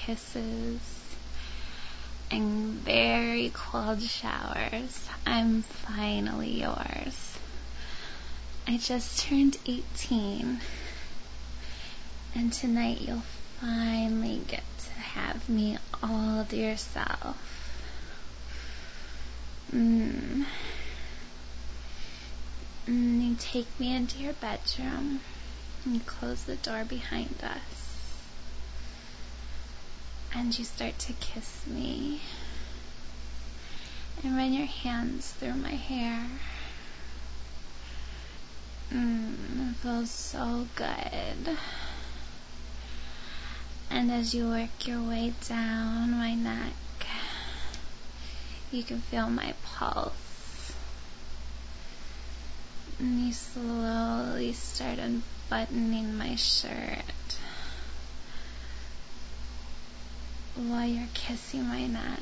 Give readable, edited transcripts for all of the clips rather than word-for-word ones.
kisses and very cold showers. I'm finally yours. I just turned 18, and tonight you'll finally get to have me all to yourself. You take me into your bedroom and you close the door behind us, and you start to kiss me and run your hands through my hair. It feels so good. And as you work your way down my neck, you can feel my pulse. And you slowly start unbuttoning my shirt while you're kissing my neck.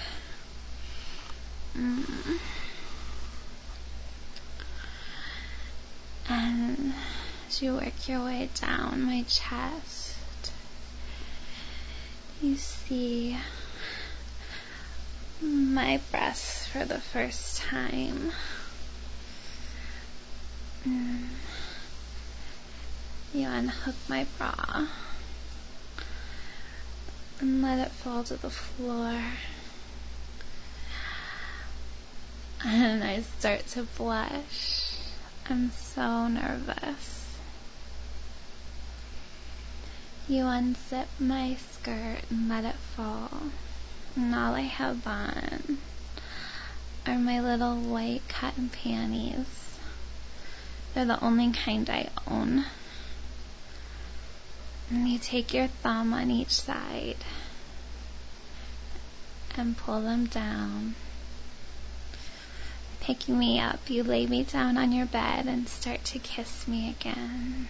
And as you work your way down my chest, you see my breasts for the first time. You unhook my bra and let it fall to the floor. And I start to blush. I'm so nervous. You unzip my skirt and let it fall. And all I have on are my little white cotton panties. They're the only kind I own. And you take your thumb on each side and pull them down. Picking me up, you lay me down on your bed and start to kiss me again.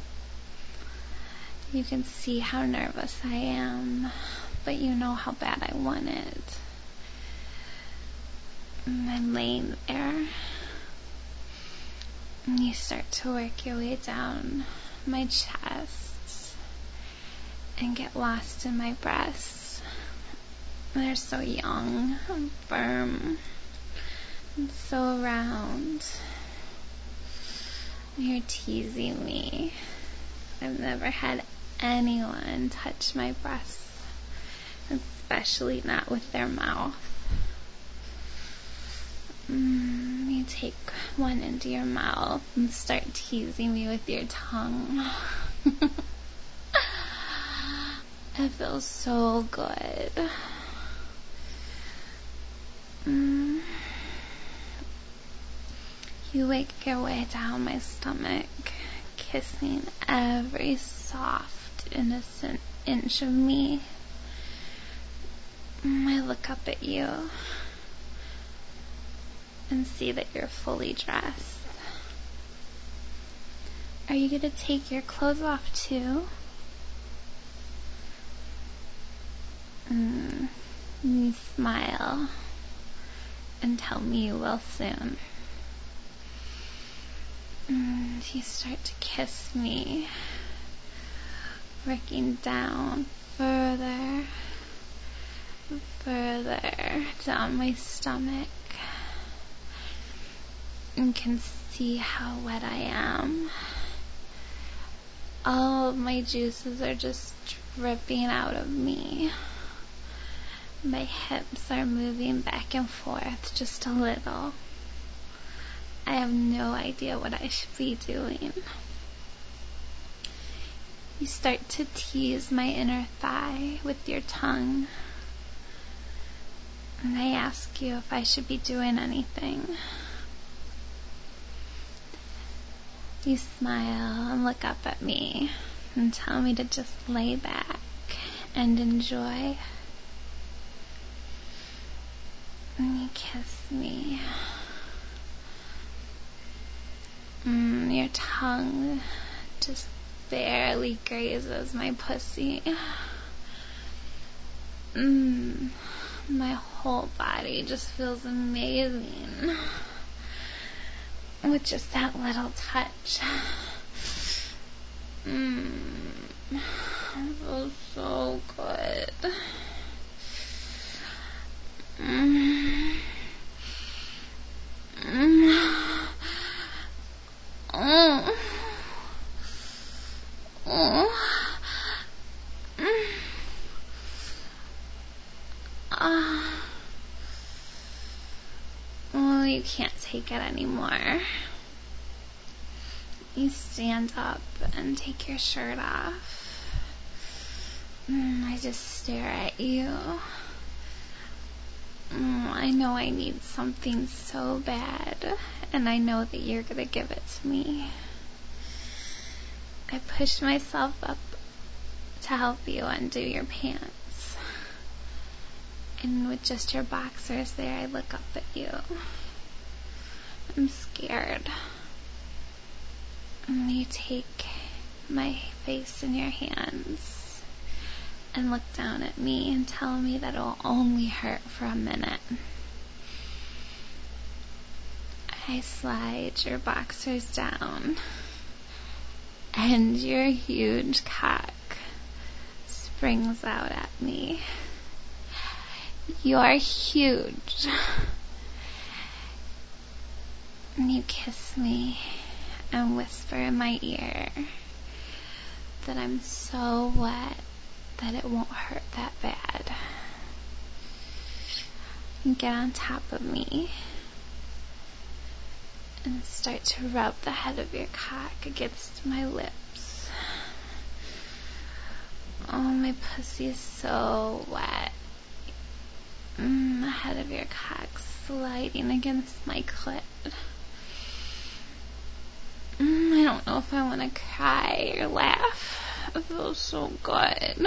You can see how nervous I am, but you know how bad I want it. And I'm laying there, and you start to work your way down my chest and get lost in my breasts. They're so young and firm and so round. You're teasing me. I've never had anyone touch my breasts, especially not with their mouth. You take one into your mouth and start teasing me with your tongue. It feels so good. You make your way down my stomach, kissing every soft, innocent inch of me. I look up at you and see that you're fully dressed. Are you going to take your clothes off too? You smile and tell me you will soon. You start to kiss me, working down further down my stomach. You can see how wet I am. All of my juices are just dripping out of me. My hips are moving back and forth just a little. I have no idea what I should be doing. You start to tease my inner thigh with your tongue. And I ask you if I should be doing anything. You smile and look up at me and tell me to just lay back and enjoy. And you kiss me. Your tongue just barely grazes my pussy. My whole body just feels amazing with just that little touch. It feels so good. you can't take it anymore. You stand up and take your shirt off. I just stare at you. I know I need something so bad, and I know that you're gonna give it to me. I push myself up to help you undo your pants. And with just your boxers there, I look up at you. I'm scared. And you take my face in your hands and look down at me and tell me that it'll only hurt for a minute. I slide your boxers down, and your huge cock springs out at me. You're huge. And you kiss me and whisper in my ear that I'm so wet that it won't hurt that bad. You get on top of me and start to rub the head of your cock against my lips. Oh, my pussy is so wet. The head of your cock sliding against my clit. I don't know if I want to cry or laugh. It feels so good.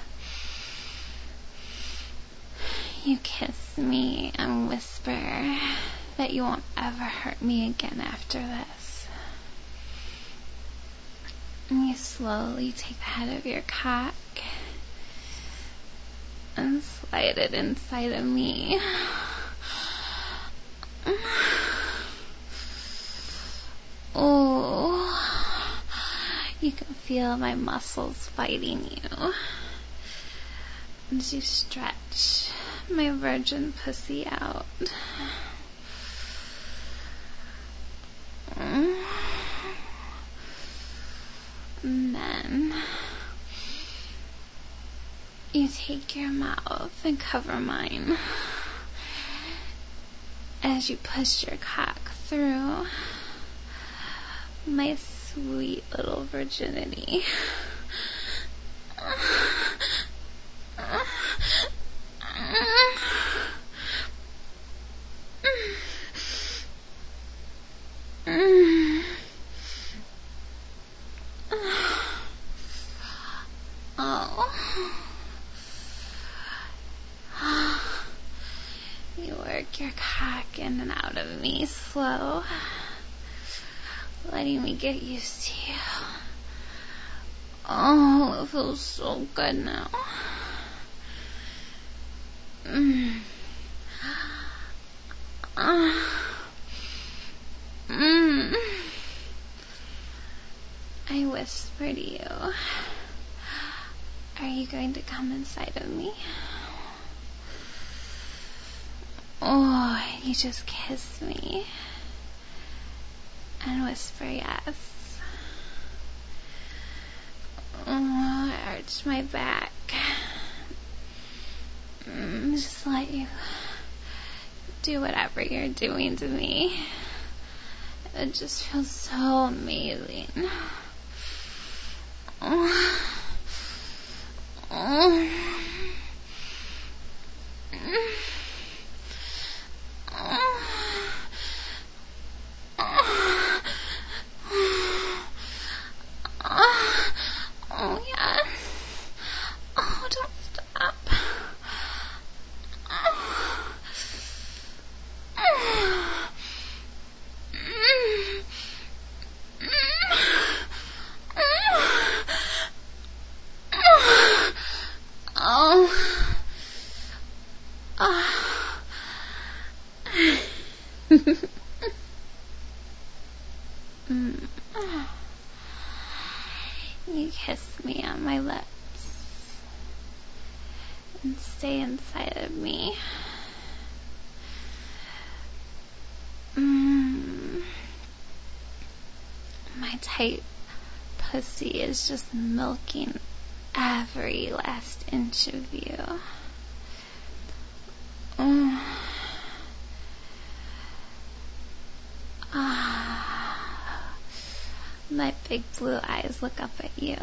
You kiss me and whisper that you won't ever hurt me again after this. And you slowly take the head of your cock and slide it inside of me. Oh, you can feel my muscles fighting you as you stretch my virgin pussy out. And then you take your mouth and cover mine as you push your cock through my sweet little virginity. You work your cock in and out of me slow, letting me get used to you. Oh, it feels so good now. I whisper to you, are you going to come inside of me? Oh, you just kiss me and whisper yes. Oh, I arch my back. Just let you do whatever you're doing to me. It just feels so amazing. Oh, yes. Oh, don't stop. You kiss me on my lips and stay inside of me. My tight pussy is just milking every last inch of you. my big blue eyes look up at you.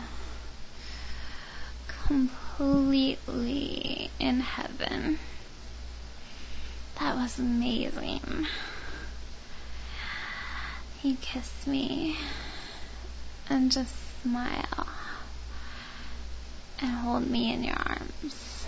Completely in heaven. That was amazing. You kiss me and just smile and hold me in your arms.